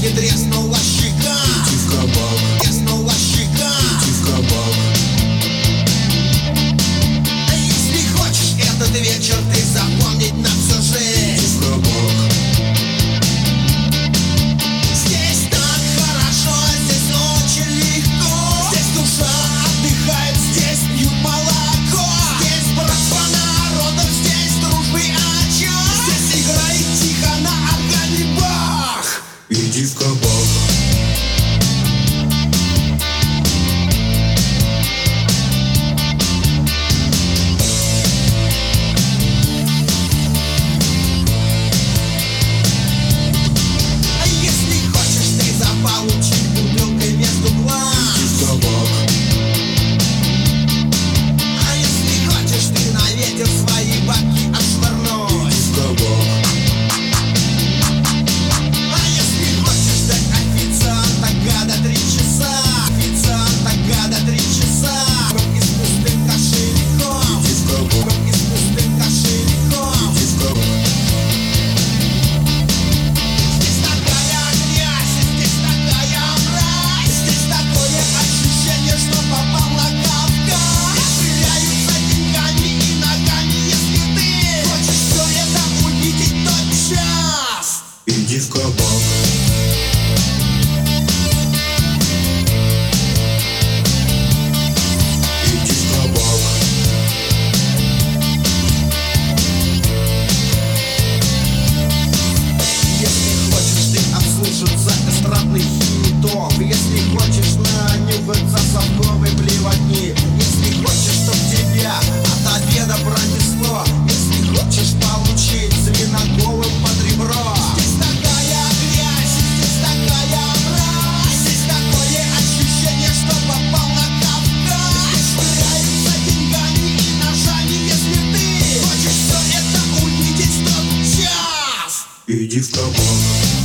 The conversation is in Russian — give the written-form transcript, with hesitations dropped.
и треснула щека. Иди в кабак, Треснула щека. иди в кабак. Если хочешь этот вечер ты запомнить на всю жизнь, Иди в кабак, здесь так хорошо, здесь очень легко. Здесь душа отдыхает, здесь пьют молоко. Здесь братство народов, здесь дружбы очаг. Здесь играет тихо на органе Бах. иди в кабак. А если хочешь ты заполучить бутылкой между глаз, Иди в кабак, а если хочешь ты на ветер свои бабки отшвырнуть, иди в кабак, а если хочешь дать официанта гада 3 часа, официанта гада 3 часа, круг из пустым кошельком, иди в кабак, круг из пустым кошельком. иди в кабак. Здесь такая грязь, здесь такая мразь, здесь такое ощущение, что попал на Кавказ. Швыряются деньгами и ногами, если ты хочешь все это увидеть тотчас. Иди в кабак, иди в кабак, Если хочешь ты обслужиться эстрадный хит-топ, если хочешь нанюхаться совковой плевотни, если хочешь, чтоб тебя от обеда пронесло, если хочешь получить свиноголовым под ребро. Здесь такая грязь, здесь такая мразь, здесь такое ощущение, что попал на Кавказ. Здесь швыряются деньгами и ножами, если ты хочешь все это увидеть тот час. иди в кабак.